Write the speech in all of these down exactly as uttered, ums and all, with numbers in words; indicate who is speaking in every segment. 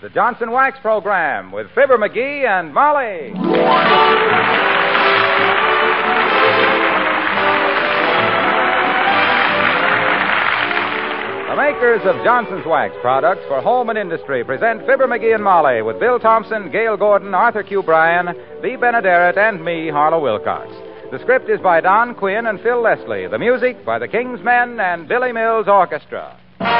Speaker 1: the Johnson Wax Program with Fibber McGee and Molly. The makers of Johnson's Wax products for home and industry present Fibber McGee and Molly with Bill Thompson, Gail Gordon, Arthur Q. Bryan, Bea Benaderet, and me, Harlow Wilcox. The script is by Don Quinn and Phil Leslie. The music by the King's Men and Billy Mills Orchestra.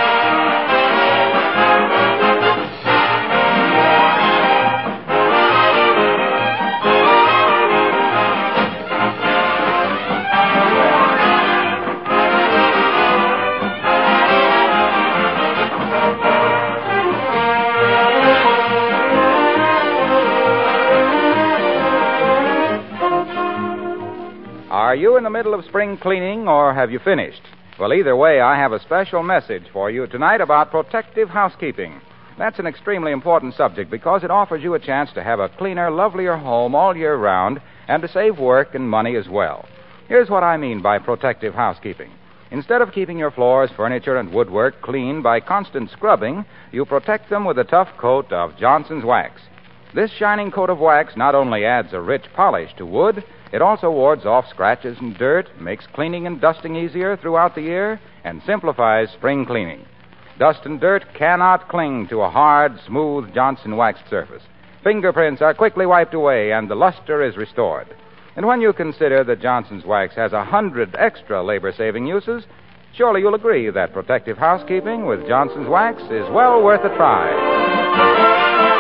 Speaker 1: Are you in the middle of spring cleaning, or have you finished? Well, either way, I have a special message for you tonight about protective housekeeping. That's an extremely important subject because it offers you a chance to have a cleaner, lovelier home all year round and to save work and money as well. Here's what I mean by protective housekeeping. Instead of keeping your floors, furniture, and woodwork clean by constant scrubbing, you protect them with a tough coat of Johnson's Wax. This shining coat of wax not only adds a rich polish to wood, it also wards off scratches and dirt, makes cleaning and dusting easier throughout the year, and simplifies spring cleaning. Dust and dirt cannot cling to a hard, smooth Johnson waxed surface. Fingerprints are quickly wiped away, and the luster is restored. And when you consider that Johnson's Wax has a hundred extra labor-saving uses, surely you'll agree that protective housekeeping with Johnson's Wax is well worth a try.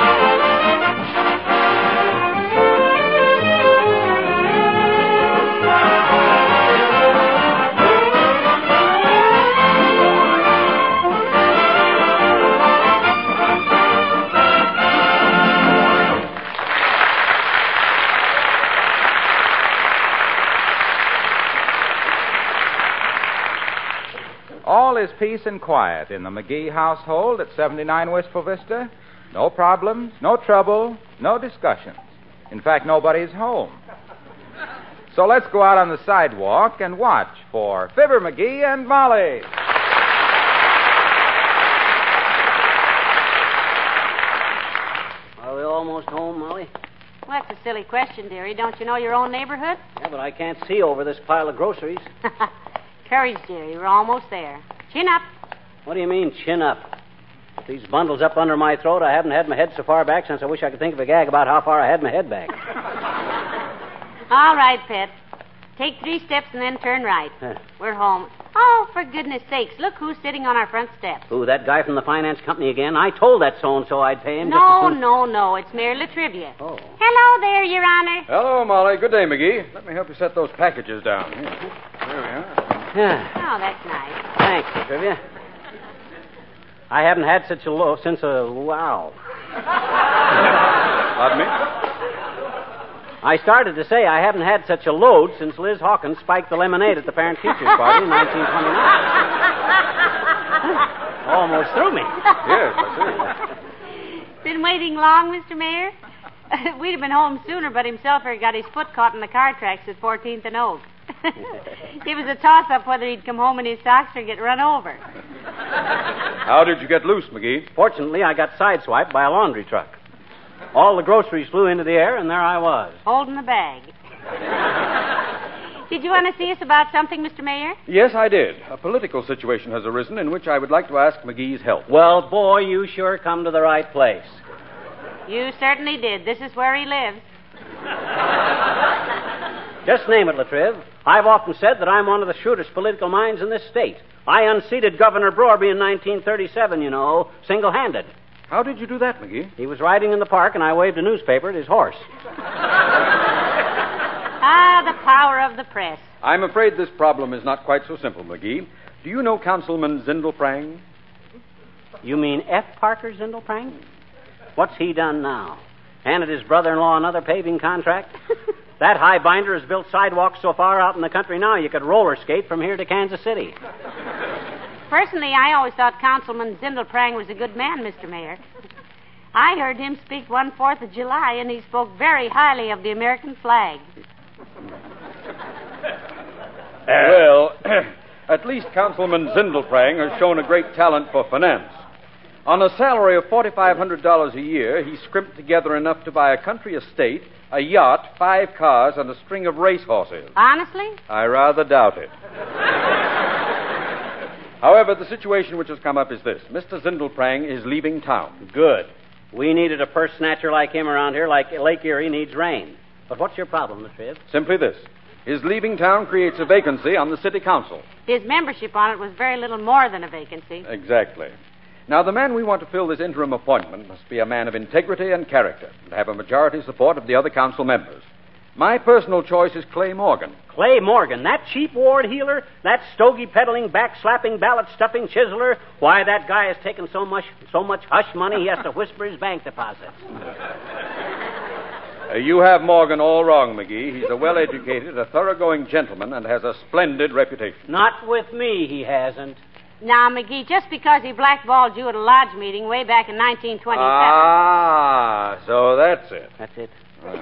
Speaker 1: All is peace and quiet in the McGee household at seventy-nine Wistful Vista. No problems, no trouble, no discussions. In fact, nobody's home. So let's go out on the sidewalk and watch for Fibber McGee and Molly.
Speaker 2: Are we almost home, Molly?
Speaker 3: Well, that's a silly question, dearie. Don't you know your own neighborhood?
Speaker 2: Yeah, but I can't see over this pile of groceries.
Speaker 3: Courage, dearie. We're almost there. Chin up.
Speaker 2: What do you mean, chin up? With these bundles up under my throat, I haven't had my head so far back since I wish I could think of a gag about how far I had my head back.
Speaker 3: All right, pet. Take three steps and then turn right.
Speaker 2: Huh.
Speaker 3: We're home. Oh, for goodness sakes, look who's sitting on our front steps.
Speaker 2: Who, that guy from the finance company again? I told that so-and-so I'd pay him.
Speaker 3: No,
Speaker 2: just as soon...
Speaker 3: no, no. It's Mayor Latrivia.
Speaker 2: Oh.
Speaker 3: Hello there, Your Honor.
Speaker 4: Hello, Molly. Good day, McGee. Let me help you set those packages down. Here, there we are.
Speaker 2: Yeah.
Speaker 3: Oh, that's nice.
Speaker 2: Thanks, Latrivia. I haven't had such a low since a wow.
Speaker 4: Pardon me?
Speaker 2: I started to say I haven't had such a load since Liz Hawkins spiked the lemonade at the parent-teachers party in nineteen twenty-nine. Almost threw me.
Speaker 4: Yes, I see.
Speaker 3: Been waiting long, Mister Mayor? We'd have been home sooner, but himself here got his foot caught in the car tracks at fourteenth and Oak. It was a toss-up whether he'd come home in his socks or get run over.
Speaker 4: How did you get loose, McGee?
Speaker 2: Fortunately, I got sideswiped by a laundry truck. All the groceries flew into the air, and there I was.
Speaker 3: Holding the bag. Did you want to see us about something, Mister Mayor?
Speaker 4: Yes, I did. A political situation has arisen in which I would like to ask McGee's help.
Speaker 2: Well, boy, you sure come to the right place.
Speaker 3: You certainly did. This is where he lives.
Speaker 2: Just name it, Latriv. I've often said that I'm one of the shrewdest political minds in this state. I unseated Governor Broerby in nineteen thirty-seven, you know, single-handed.
Speaker 4: How did you do that, McGee?
Speaker 2: He was riding in the park, and I waved a newspaper at his horse.
Speaker 3: Ah, the power of the press.
Speaker 4: I'm afraid this problem is not quite so simple, McGee. Do you know Councilman Zindelprang?
Speaker 2: You mean F. Parker Zindelprang? What's he done now? Handed his brother-in-law another paving contract? That highbinder has built sidewalks so far out in the country now you could roller skate from here to Kansas City.
Speaker 3: Personally, I always thought Councilman Zindelprang was a good man, Mister Mayor. I heard him speak one Fourth of July, and he spoke very highly of the American flag.
Speaker 4: Well, at least Councilman Zindelprang has shown a great talent for finance. On a salary of four thousand five hundred dollars a year, he scrimped together enough to buy a country estate, a yacht, five cars, and a string of racehorses.
Speaker 3: Honestly?
Speaker 4: I rather doubt it. However, the situation which has come up is this. Mister Zindelprang is leaving town.
Speaker 2: Good. We needed a purse snatcher like him around here, like Lake Erie needs rain. But what's your problem, Mister Tribb?
Speaker 4: Simply this. His leaving town creates a vacancy on the city council.
Speaker 3: His membership on it was very little more than a vacancy.
Speaker 4: Exactly. Now, the man we want to fill this interim appointment must be a man of integrity and character and have a majority support of the other council members. My personal choice is Clay Morgan.
Speaker 2: Clay Morgan, that cheap ward heeler, that stogie-peddling, back-slapping, ballot-stuffing chiseler, why, that guy has taken so much so much hush money he has to whisper his bank deposits.
Speaker 4: Uh, you have Morgan all wrong, McGee. He's a well-educated, a thoroughgoing gentleman, and has a splendid reputation.
Speaker 2: Not with me, he hasn't.
Speaker 3: Now, McGee, just because he blackballed you at a lodge meeting way back in nineteen twenty-seven...
Speaker 4: Ah, so that's it.
Speaker 2: That's it.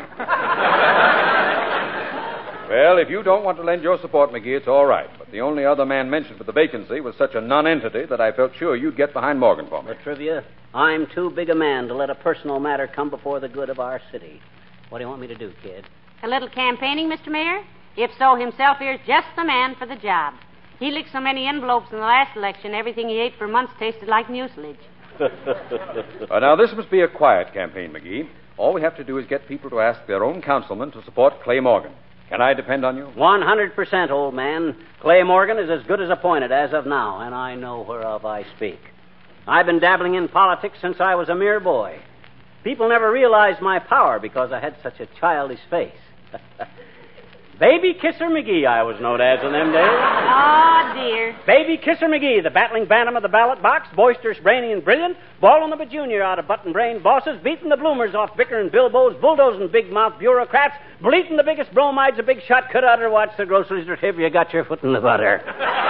Speaker 4: Well, if you don't want to lend your support, McGee, it's all right. But the only other man mentioned for the vacancy was such a non-entity that I felt sure you'd get behind Morgan for me.
Speaker 2: But, Trivia, I'm too big a man to let a personal matter come before the good of our city. What do you want me to do, kid?
Speaker 3: A little campaigning, Mister Mayor? If so, himself here's just the man for the job. He licked so many envelopes in the last election, everything he ate for months tasted like mucilage.
Speaker 4: uh, now, this must be a quiet campaign, McGee. All we have to do is get people to ask their own councilman to support Clay Morgan. Can I depend on you?
Speaker 2: One hundred percent, old man. Clay Morgan is as good as appointed as of now, and I know whereof I speak. I've been dabbling in politics since I was a mere boy. People never realized my power because I had such a childish face. Baby Kisser McGee, I was known as in them days.
Speaker 3: Oh, dear.
Speaker 2: Baby Kisser McGee, the battling bantam of the ballot box, boisterous, brainy, and brilliant, balling up a junior out of button-brained bosses, beating the bloomers off bickering bilbos, bulldozing big-mouth bureaucrats, bleating the biggest bromides a big shot could utter. Watch the groceries or tip you got your foot in the butter.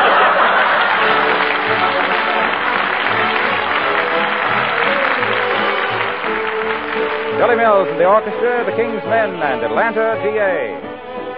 Speaker 1: Billy Mills and the orchestra, the King's Men, and Atlanta, G A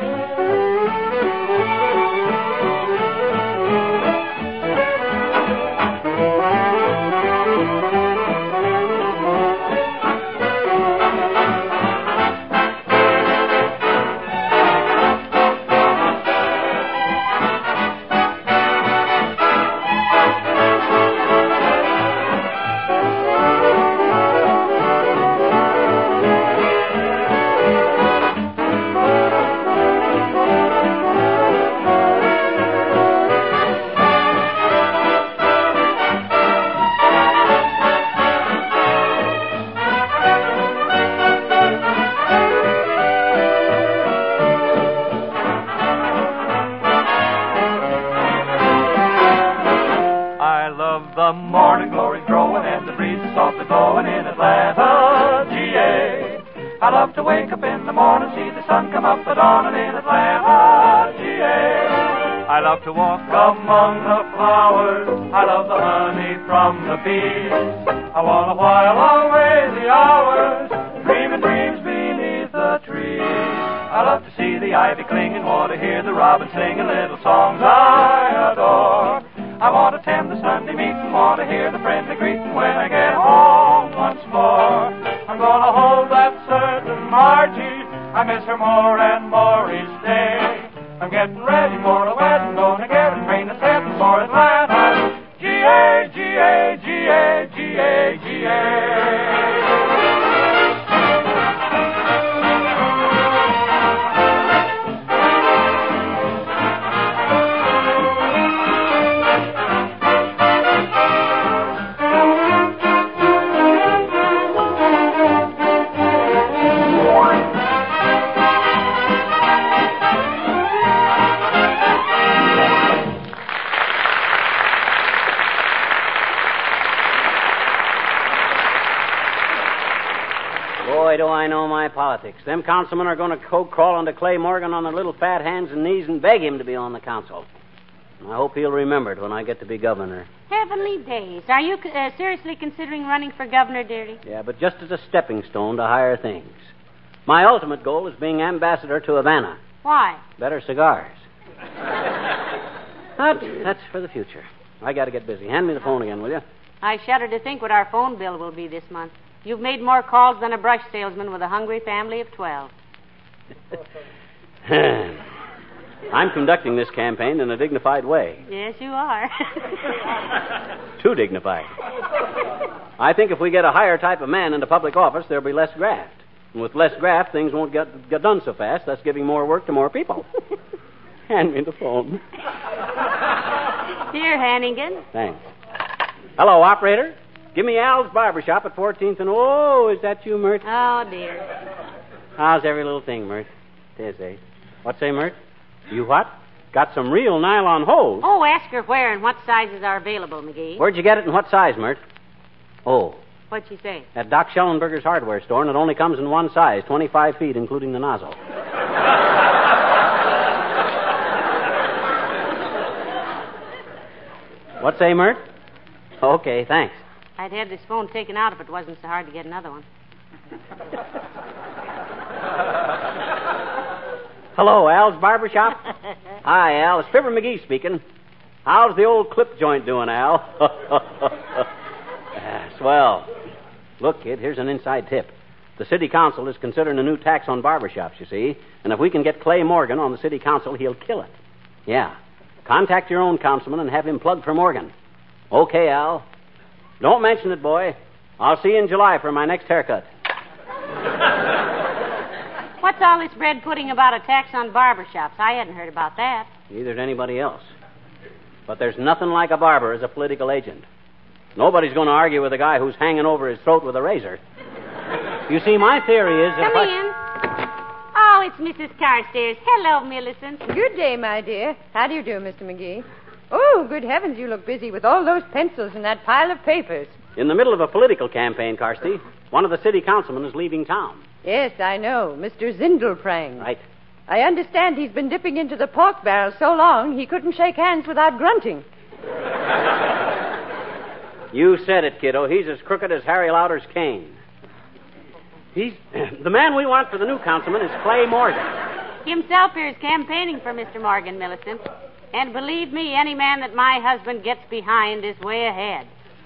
Speaker 5: The morning glory's growing and the breeze is softly blowing in Atlanta, G A. I love to wake up in the morning, see the sun come up at dawn in Atlanta, G A. I love to walk among the flowers, I love the honey from the bees. I want to while away the hours, dreaming dreams beneath the trees. I love to see the ivy clinging, want to hear the robin singing little songs I adore. I want to attend the Sunday meeting, want to hear the friendly greeting when I get home once more. I'm going to hold that certain Margie, I miss her more and more each day. I'm getting ready for a wedding, going to get a train that's heading for Atlanta. G A, G A, G A, G A, G A.
Speaker 2: Boy, do I know my politics. Them councilmen are going to co-crawl into Clay Morgan on their little fat hands and knees and beg him to be on the council. I hope he'll remember it when I get to be governor.
Speaker 3: Heavenly days. Are you uh, seriously considering running for governor, dearie?
Speaker 2: Yeah, but just as a stepping stone to higher things. My ultimate goal is being ambassador to Havana.
Speaker 3: Why?
Speaker 2: Better cigars. But that's for the future. I got to get busy. Hand me the phone again, will you?
Speaker 3: I shudder to think what our phone bill will be this month. You've made more calls than a brush salesman with a hungry family of twelve.
Speaker 2: I'm conducting this campaign in a dignified way.
Speaker 3: Yes, you are.
Speaker 2: Too dignified. I think if we get a higher type of man into public office, there'll be less graft. And with less graft, things won't get, get done so fast, thus giving more work to more people. Hand me the phone.
Speaker 3: Here, Hannigan.
Speaker 2: Thanks. Hello, operator. Give me Al's Barbershop at fourteenth and... Oh, is that you, Mert?
Speaker 3: Oh, dear.
Speaker 2: How's every little thing, Mert? Tis, eh? What say, Mert? You what? Got some real nylon hose.
Speaker 3: Oh, ask her where and what sizes are available, McGee.
Speaker 2: Where'd you get it and what size, Mert? Oh,
Speaker 3: What'd she say?
Speaker 2: at Doc Schellenberger's hardware store, and it only comes in one size, twenty-five feet, including the nozzle. What say, Mert? Okay, thanks.
Speaker 3: I'd have this phone taken out if it wasn't so hard to get another one.
Speaker 2: Hello, Al's Barbershop. Hi, Al. It's Fibber McGee speaking. How's the old clip joint doing, Al? Ah, swell. Look, kid, here's an inside tip. The city council is considering a new tax on barbershops, you see. And if we can get Clay Morgan on the city council, he'll kill it. Yeah. Contact your own councilman and have him plug for Morgan. Okay, Al. Don't mention it, boy. I'll see you in July for my next haircut.
Speaker 3: What's all this bread pudding about a tax on barbershops? I hadn't heard about that.
Speaker 2: Neither did anybody else. But there's nothing like a barber as a political agent. Nobody's going to argue with a guy who's hanging over his throat with a razor. You see, my theory is that
Speaker 3: Come
Speaker 2: if I...
Speaker 3: in. Oh, it's Missus Carstairs. Hello, Millicent.
Speaker 6: Good day, my dear. How do you do, Mister McGee? Oh, good heavens, you look busy with all those pencils and that pile of papers.
Speaker 2: In the middle of a political campaign, Carsty, one of the city councilmen is leaving town.
Speaker 6: Yes, I know. Mister Zindelprang.
Speaker 2: Right.
Speaker 6: I understand he's been dipping into the pork barrel so long he couldn't shake hands without grunting.
Speaker 2: You said it, kiddo. He's as crooked as Harry Lauder's cane. He's... the man we want for the new councilman is Clay Morgan.
Speaker 3: Himself here is campaigning for Mister Morgan, Millicent. And believe me, any man that my husband gets behind is way ahead.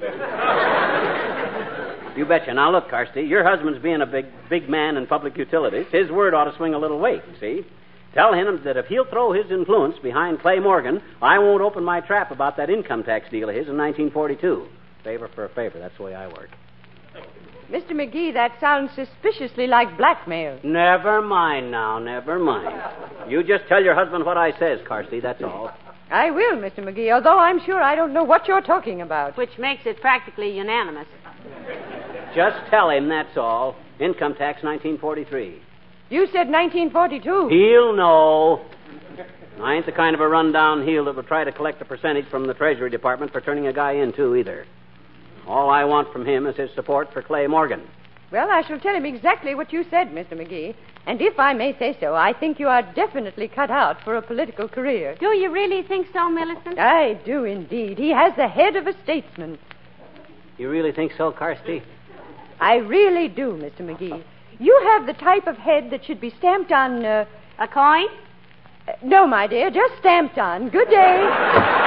Speaker 2: You betcha. Now, look, Carsty, your husband's being a big, big man in public utilities. His word ought to swing a little weight, you see. Tell him that if he'll throw his influence behind Clay Morgan, I won't open my trap about that income tax deal of his in nineteen forty-two. Favor for a favor. That's the way I work.
Speaker 6: Mister McGee, that sounds suspiciously like blackmail.
Speaker 2: Never mind now, never mind. You just tell your husband what I says, Carsty, that's all.
Speaker 6: I will, Mister McGee, although I'm sure I don't know what you're talking about.
Speaker 3: Which makes it practically unanimous.
Speaker 2: Just tell him, that's all. Income tax nineteen forty-three.
Speaker 6: You said nineteen forty-two.
Speaker 2: He'll know. I ain't the kind of a run-down heel that would try to collect a percentage from the Treasury Department for turning a guy in, too, either. All I want from him is his support for Clay Morgan.
Speaker 6: Well, I shall tell him exactly what you said, Mister McGee. And if I may say so, I think you are definitely cut out for a political career.
Speaker 3: Do you really think so, Millicent?
Speaker 6: I do indeed. He has the head of a statesman.
Speaker 2: You really think so, Carsty?
Speaker 6: I really do, Mister McGee. You have the type of head that should be stamped on... Uh,
Speaker 3: A coin?
Speaker 6: uh, no, my dear, just stamped on. Good day.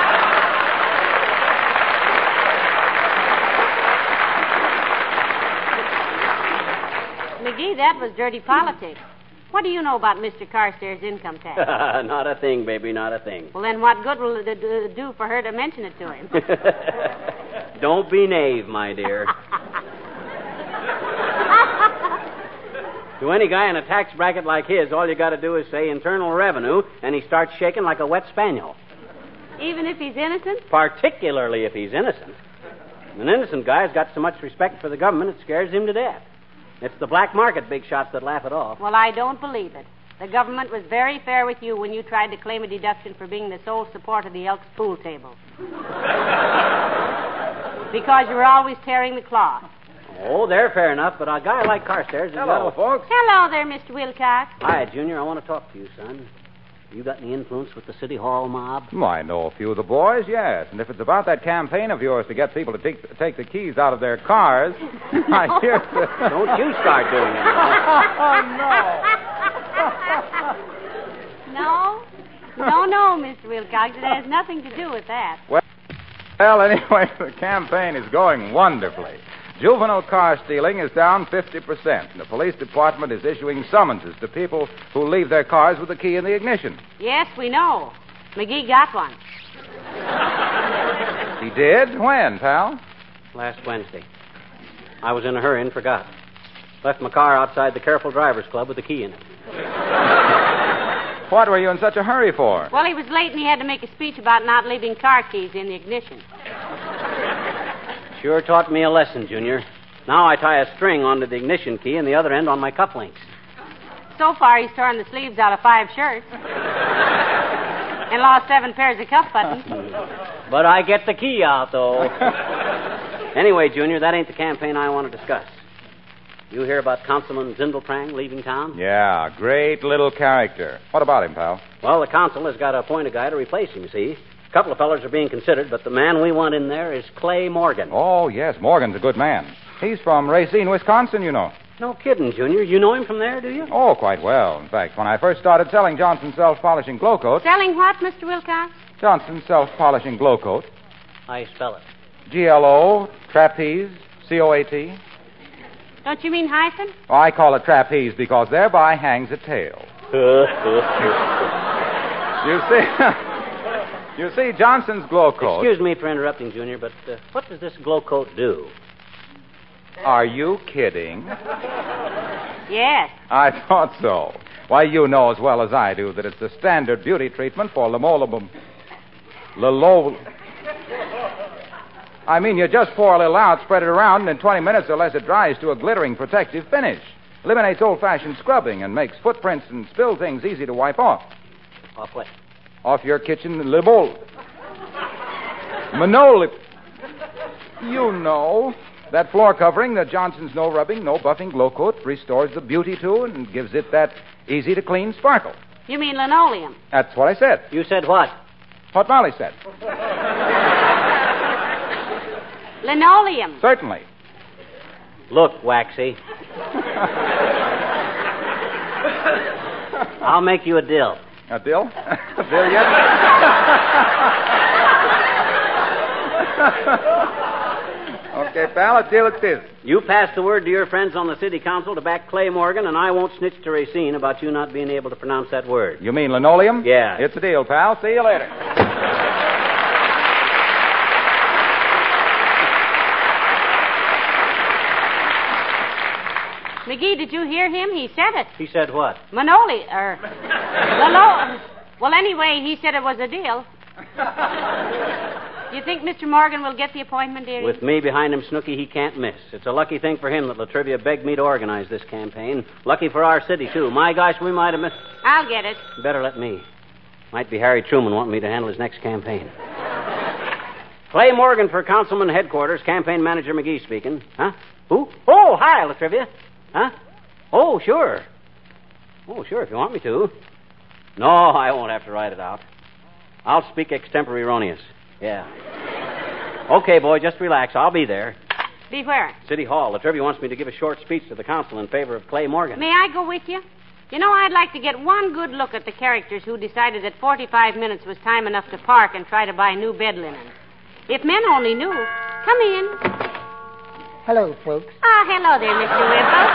Speaker 3: McGee, that was dirty politics. What do you know about Mister Carstairs' income tax?
Speaker 2: Not a thing, baby, not a thing.
Speaker 3: Well, then what good will it uh, do for her to mention it to him?
Speaker 2: Don't be naive, my dear. To any guy in a tax bracket like his, all you got to do is say Internal Revenue, and he starts shaking like a wet spaniel.
Speaker 3: Even if he's innocent?
Speaker 2: Particularly if he's innocent. An innocent guy's got so much respect for the government, it scares him to death. It's the black market big shots that laugh it off.
Speaker 3: Well, I don't believe it. The government was very fair with you when you tried to claim a deduction for being the sole support of the Elks pool table. Because you were always tearing the cloth.
Speaker 2: Oh, they're fair enough, but a guy like Carstairs... has
Speaker 1: Hello,
Speaker 2: got a...
Speaker 1: folks.
Speaker 3: Hello there, Mister Wilcox.
Speaker 2: Hi, Junior. I want to talk to you, son. You got any influence with the City Hall mob?
Speaker 1: Well, I know a few of the boys, yes. And if it's about that campaign of yours to get people to take, take the keys out of their cars, I hear...
Speaker 2: Don't you start doing it.
Speaker 3: No? No, no, Mister Wilcox. It has nothing to do with that.
Speaker 1: Well, Well, anyway, the campaign is going wonderfully. Juvenile car stealing is down fifty percent, and the police department is issuing summonses to people who leave their cars with the key in the ignition.
Speaker 3: Yes, we know. McGee got one.
Speaker 1: He did? When, pal?
Speaker 2: Last Wednesday. I was in a hurry and forgot. Left my car outside the Careful Drivers Club with the key in it.
Speaker 1: What were you in such a hurry for?
Speaker 3: Well, he was late and he had to make a speech about not leaving car keys in the ignition.
Speaker 2: Sure taught me a lesson, Junior. Now I tie a string onto the ignition key and the other end on my cufflinks.
Speaker 3: So far, he's torn the sleeves out of five shirts. And lost seven pairs of cuff buttons.
Speaker 2: But I get the key out, though. Anyway, Junior, that ain't the campaign I want to discuss. You hear about Councilman Zindelprang leaving town?
Speaker 1: Yeah, great little character. What about him, pal?
Speaker 2: Well, the council has got to appoint a guy to replace him, you see. A couple of fellers are being considered, but the man we want in there is Clay Morgan.
Speaker 1: Oh, yes, Morgan's a good man. He's from Racine, Wisconsin, you know.
Speaker 2: No kidding, Junior. You know him from there, do you?
Speaker 1: Oh, quite well. In fact, when I first started selling Johnson self-polishing glow coat...
Speaker 3: Selling what, Mister Wilcox?
Speaker 1: Johnson self-polishing glow coat.
Speaker 2: How you spell it?
Speaker 1: G L O, trapeze, C O A T.
Speaker 3: Don't you mean hyphen?
Speaker 1: Oh, I call it trapeze because thereby hangs a tail. You see... You see, Johnson's glow coat...
Speaker 2: Excuse me for interrupting, Junior, but uh, what does this glow coat do?
Speaker 1: Are you kidding?
Speaker 3: Yes.
Speaker 1: I thought so. Why, you know as well as I do that it's the standard beauty treatment for limolibum... Lilo... I mean, you just pour a little out, spread it around, and in twenty minutes or less it dries to a glittering protective finish. Eliminates old-fashioned scrubbing and makes footprints and spill things easy to wipe off.
Speaker 2: Off what?
Speaker 1: Off your kitchen libel. Manoli... You know... That floor covering, the Johnson's no rubbing, no buffing glow coat, restores the beauty to and gives it that easy-to-clean sparkle.
Speaker 3: You mean linoleum?
Speaker 1: That's what I said.
Speaker 2: You said what?
Speaker 1: What Molly said.
Speaker 3: Linoleum.
Speaker 1: Certainly.
Speaker 2: Look, Waxy. I'll make you a deal.
Speaker 1: A deal? A deal yet? Okay, pal, a deal it is.
Speaker 2: You pass the word to your friends on the city council to back Clay Morgan, and I won't snitch to Racine about you not being able to pronounce that word.
Speaker 1: You mean linoleum?
Speaker 2: Yeah.
Speaker 1: It's a deal, pal. See you later.
Speaker 3: McGee, did you hear him? He said it.
Speaker 2: He said what?
Speaker 3: Manoli, er... Lino... Well, anyway, he said it was a deal. You think Mister Morgan will get the appointment, dearie?
Speaker 2: With me behind him, Snooky, he can't miss. It's a lucky thing for him that Latrivia begged me to organize this campaign. Lucky for our city, too. My gosh, we might have missed...
Speaker 3: I'll get it.
Speaker 2: Better let me. Might be Harry Truman wanting me to handle his next campaign. Clay Morgan for Councilman Headquarters, Campaign Manager McGee speaking. Huh? Who? Oh, hi, Latrivia. Huh? Oh, sure. Oh, sure, if you want me to. No, I won't have to write it out. I'll speak extemporaneous. Yeah. Okay, boy, just relax. I'll be there.
Speaker 3: Be where?
Speaker 2: City Hall. Latrivia wants me to give a short speech to the council in favor of Clay Morgan.
Speaker 3: May I go with you? You know, I'd like to get one good look at the characters who decided that forty-five minutes was time enough to park and try to buy new bed linen. If men only knew. Come in.
Speaker 7: Hello, folks.
Speaker 3: Ah, hello there, Mister Wimple.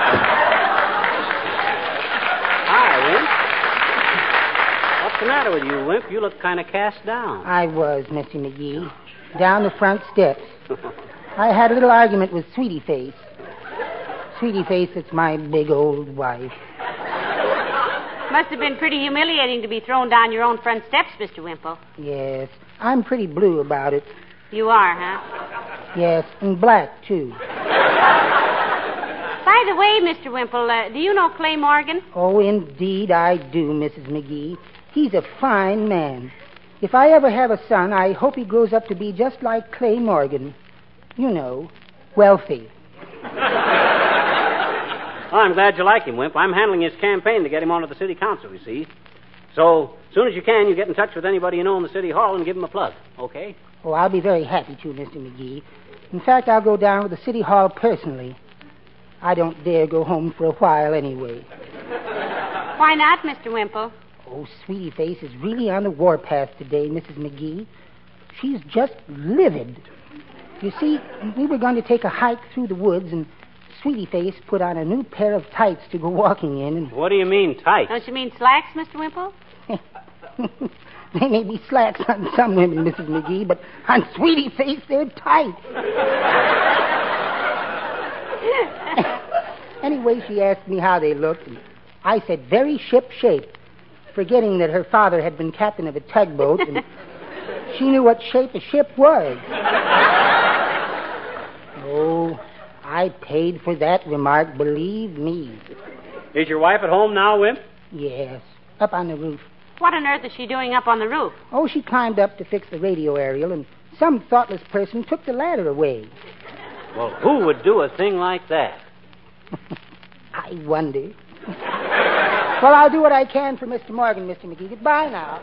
Speaker 2: Hi, Wimp. What's the matter with you, Wimp? You look kind of cast down.
Speaker 7: I was, Mister McGee. Down the front steps. I had a little argument with Sweetie Face. Sweetie Face, it's my big old wife.
Speaker 3: Must have been pretty humiliating to be thrown down your own front steps, Mister Wimple.
Speaker 7: Yes, I'm pretty blue about it.
Speaker 3: You are, huh?
Speaker 7: Yes, and black, too.
Speaker 3: By the way, Mister Wimple, uh, do you know Clay Morgan?
Speaker 7: Oh, indeed I do, Missus McGee. He's a fine man. If I ever have a son, I hope he grows up to be just like Clay Morgan. You know, wealthy.
Speaker 2: Well, I'm glad you like him, Wimp. I'm handling his campaign to get him onto the city council, you see. So, as soon as you can, you get in touch with anybody you know in the city hall and give him a plug, okay?
Speaker 7: Oh, I'll be very happy to, Mister McGee. In fact, I'll go down to the city hall personally. I don't dare go home for a while anyway.
Speaker 3: Why not, Mister Wimple?
Speaker 7: Oh, Sweetie Face is really on the warpath today, Missus McGee. she's just livid. You see, we were going to take a hike through the woods, and Sweetie Face put on a new pair of tights to go walking in. And...
Speaker 2: What do you mean, tights?
Speaker 3: Don't you mean slacks, Mister Wimple?
Speaker 7: They may be slacks on some women, Missus McGee, but on Sweetie Face, they're tight. Anyway, she asked me how they looked, and I said, very ship-shape, forgetting that her father had been captain of a tugboat, and she knew what shape a ship was. Oh, I paid for that remark, believe me.
Speaker 2: Is your wife at home now, Wimp?
Speaker 7: Yes, up on the roof.
Speaker 3: What on earth is she doing up on the roof?
Speaker 7: Oh, she climbed up to fix the radio aerial, and some thoughtless person took the ladder away.
Speaker 2: Well, who would do a thing like that?
Speaker 7: I wonder. Well, I'll do what I can for Mister Morgan, Mister McGee. Goodbye now.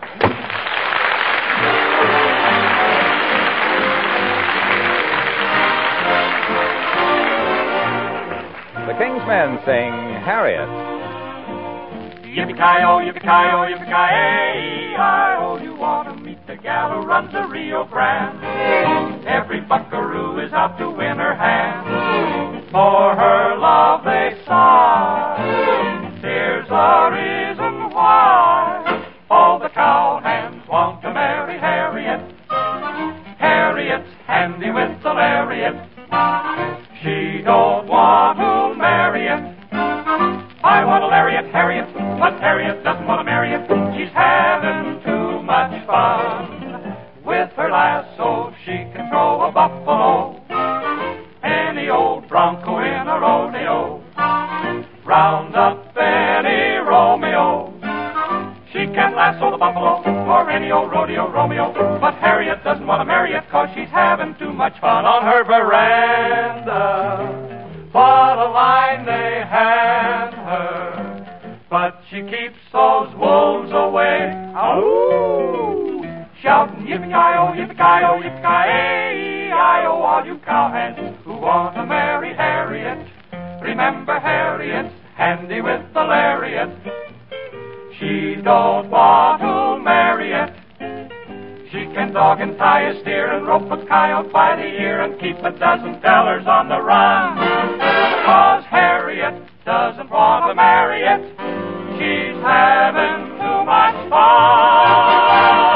Speaker 1: The King's Men sing Harriet.
Speaker 5: Yippee-ki-yo, yippee-ki-yo, yippee-ki-yay-I-oh, you want to meet the gal who runs the Rio Grande. Every buckaroo is out to win her hand. For her love they sigh. There's a reason why. All the cowhands want to marry Harriet. Harriet's handy with the lariat. She don't want to marry it. I want a lariat, Harriet, but Harriet doesn't want to marry it. She's having too much fun. With her lasso, she can throw a buffalo, any old bronco in a rodeo. Round up any Romeo. She can lasso the buffalo or any old rodeo Romeo. But Harriet doesn't want to marry it, 'cause she's having too much fun on her veranda. What a line they hand her. But she keeps those wolves away. Ow! Shouting yippee-ki-yo, yippee-ki-yo, yippee-ki-yay-I-oh, all you cowhands who want to marry Harriet. Remember Harriet's handy with the lariat. She don't want to marry it. She can dog and tie a steer and rope a coyote by the ear and keep a dozen fellers on the run. 'Cause Harriet doesn't want to marry it. She's having too much fun.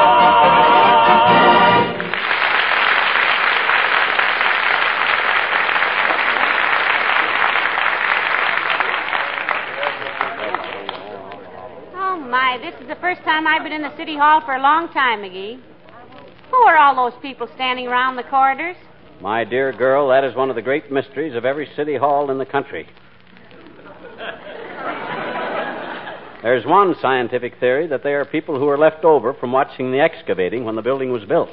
Speaker 3: Oh, my, this is the first time I've been in the city hall for a long time, McGee. Who are all those people standing around the corridors?
Speaker 2: My dear girl, that is one of the great mysteries of every city hall in the country. There's one scientific theory that they are people who were left over from watching the excavating when the building was built.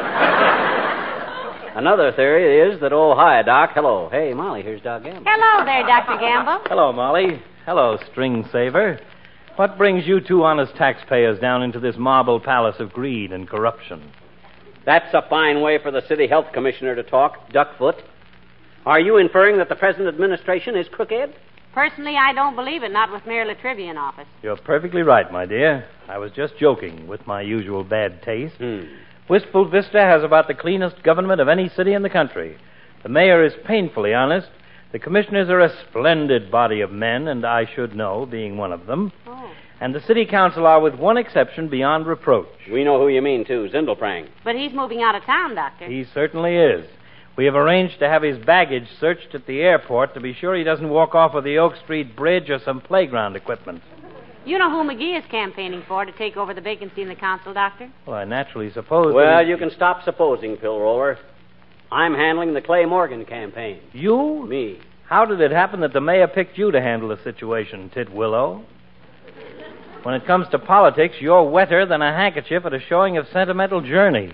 Speaker 2: Another theory is that, oh, hi, Doc. Hello. Hey, Molly, here's Doc Gamble.
Speaker 3: Hello there, Doctor Gamble.
Speaker 8: Hello, Molly. Hello, String Saver. What brings you two honest taxpayers down into this marble palace of greed and corruption?
Speaker 2: That's a fine way for the city health commissioner to talk, Duckfoot. Are you inferring that the present administration is crooked?
Speaker 3: Personally, I don't believe it, not with Mayor Latrivia in office.
Speaker 8: You're perfectly right, my dear. I was just joking with my usual bad taste.
Speaker 2: Hmm.
Speaker 8: Wistful Vista has about the cleanest government of any city in the country. The mayor is painfully honest. The commissioners are a splendid body of men, and I should know, being one of them.
Speaker 3: Oh.
Speaker 8: And the city council are, with one exception, beyond reproach.
Speaker 2: We know who you mean, too, Zindelprang.
Speaker 3: But he's moving out of town, Doctor.
Speaker 8: He certainly is. We have arranged to have his baggage searched at the airport to be sure he doesn't walk off of the Oak Street Bridge or some playground equipment.
Speaker 3: You know who McGee is campaigning for to take over the vacancy in the council, Doctor?
Speaker 8: Well, I naturally suppose...
Speaker 2: Well,
Speaker 8: that he...
Speaker 2: you can stop supposing, Pill Roller. I'm handling the Clay Morgan campaign.
Speaker 8: You?
Speaker 2: Me.
Speaker 8: How did it happen that the mayor picked you to handle the situation, Titwillow? When it comes to politics, you're wetter than a handkerchief at a showing of Sentimental Journey.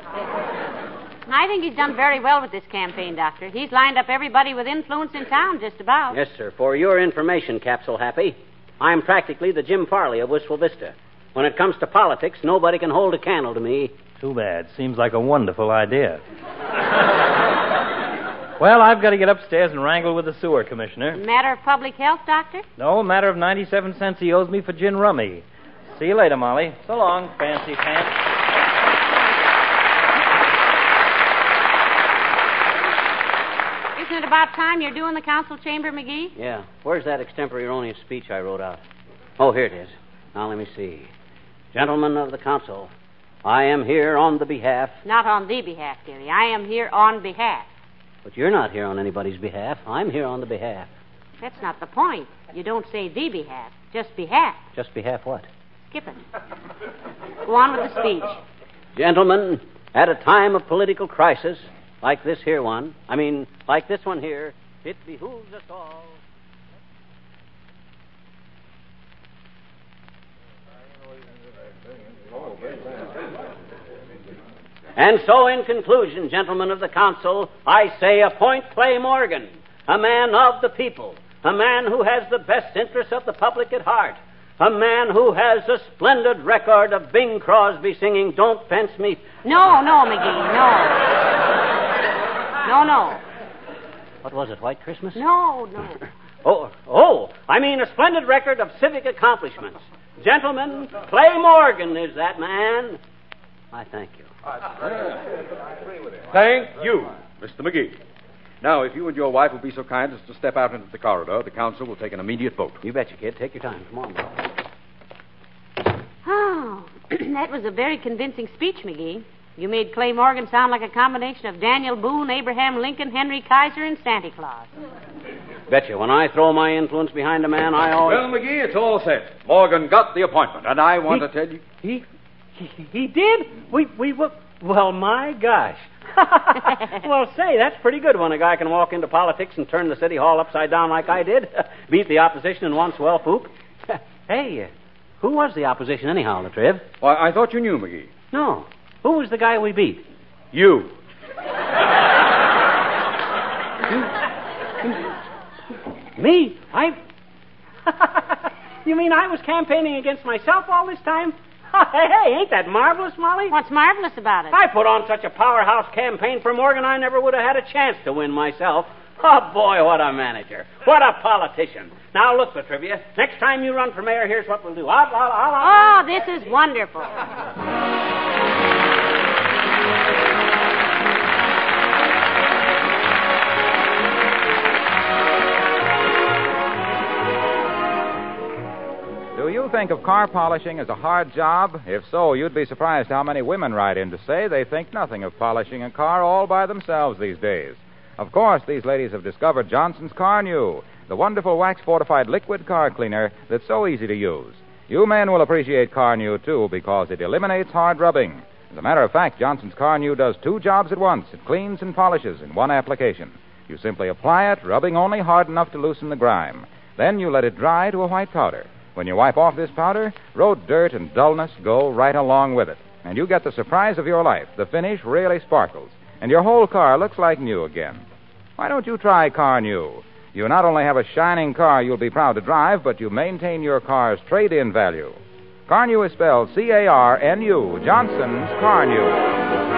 Speaker 3: I think he's done very well with this campaign, Doctor. He's lined up everybody with influence in town, just about.
Speaker 2: Yes, sir. For your information, Capsule Happy, I'm practically the Jim Farley of Wistful Vista. When it comes to politics, nobody can hold a candle to me.
Speaker 8: Too bad. Seems like a wonderful idea. Well, I've got to get upstairs and wrangle with the sewer commissioner.
Speaker 3: Matter of public health, Doctor?
Speaker 8: No, matter of ninety-seven cents he owes me for gin rummy. See you later, Molly. So long, fancy pants.
Speaker 3: about time you're doing the council chamber, McGee?
Speaker 2: Yeah. Where's that extemporaneous speech I wrote out? Oh, here it is. Now, let me see. Gentlemen of the council, I am here on the behalf...
Speaker 3: Not on the behalf, dearie. I am here on behalf.
Speaker 2: But you're not here on anybody's behalf. I'm here on the behalf.
Speaker 3: That's not the point. You don't say the behalf, just behalf.
Speaker 2: Just behalf what?
Speaker 3: Skip it. Go on with the speech.
Speaker 2: Gentlemen, at a time of political crisis, like this here one, I mean, like this one here, it behooves us all... And so, in conclusion, gentlemen of the council, I say appoint Clay Morgan, a man of the people, a man who has the best interests of the public at heart, a man who has a splendid record of Bing Crosby singing Don't Fence Me.
Speaker 3: No, no, McGee, no. No, no.
Speaker 2: What was it, White Christmas?
Speaker 3: No, no.
Speaker 2: Oh, oh, I mean a splendid record of civic accomplishments. Gentlemen, Clay Morgan is that man. I thank you.
Speaker 4: Thank you, Mister McGee. Now, if you and your wife will be so kind as to step out into the corridor, the council will take an immediate vote.
Speaker 2: You betcha, kid. Take your time. Come on, boy.
Speaker 3: Oh, that was a very convincing speech, McGee. You made Clay Morgan sound like a combination of Daniel Boone, Abraham Lincoln, Henry Kaiser, and Santa Claus.
Speaker 2: Betcha. When I throw my influence behind a man, I always...
Speaker 4: Well, McGee, it's all set. Morgan got the appointment, and I want
Speaker 2: he,
Speaker 4: to tell you...
Speaker 2: He... He, he did? We, we were... Well, my gosh. Well, say, that's pretty good when a guy can walk into politics and turn the city hall upside down like I did. Beat the opposition in one swell whoop. Hey, uh, who was the opposition anyhow, Latriv?
Speaker 4: Why, I thought you knew, McGee.
Speaker 2: No. Who was the guy we beat?
Speaker 4: You.
Speaker 2: Me? I... You mean I was campaigning against myself all this time? Hey, hey, ain't that marvelous, Molly?
Speaker 3: What's marvelous about it?
Speaker 2: I put on such a powerhouse campaign for Morgan, I never would have had a chance to win myself. Oh, boy, what a manager. What a politician. Now, look, Latrivia, next time you run for mayor, here's what we'll do. I'll, I'll, I'll,
Speaker 3: I'll... Oh, this is wonderful.
Speaker 1: Do you think of car polishing as a hard job? If so, you'd be surprised how many women write in to say they think nothing of polishing a car all by themselves these days. Of course, these ladies have discovered Johnson's Car New, the wonderful wax-fortified liquid car cleaner that's so easy to use. You men will appreciate Car New, too, because it eliminates hard rubbing. As a matter of fact, Johnson's Car New does two jobs at once. It cleans and polishes in one application. You simply apply it, rubbing only hard enough to loosen the grime. Then you let it dry to a white powder. When you wipe off this powder, road dirt and dullness go right along with it. And you get the surprise of your life. The finish really sparkles. And your whole car looks like new again. Why don't you try Car New? You not only have a shining car you'll be proud to drive, but you maintain your car's trade-in value. Car New is spelled C A R N U, Johnson's Car New.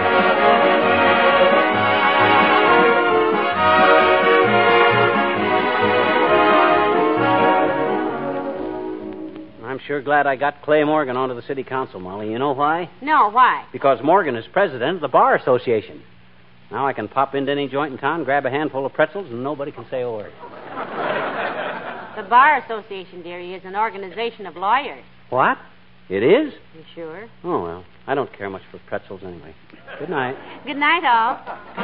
Speaker 2: I'm sure glad I got Clay Morgan onto the city council, Molly. You know why?
Speaker 3: No, why?
Speaker 2: Because Morgan is president of the Bar Association. Now I can pop into any joint in town, grab a handful of pretzels, and nobody can say a word.
Speaker 3: The Bar Association, dearie, is an organization of lawyers.
Speaker 2: What? It is?
Speaker 3: You sure?
Speaker 2: Oh, well, I don't care much for pretzels anyway. Good night.
Speaker 3: Good night, all.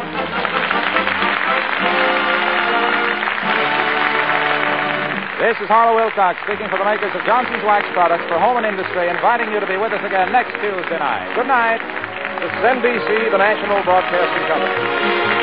Speaker 1: This is Harlow Wilcox speaking for the makers of Johnson's Wax Products for Home and Industry, inviting you to be with us again next Tuesday night. Good night. This is N B C, the National Broadcasting Company.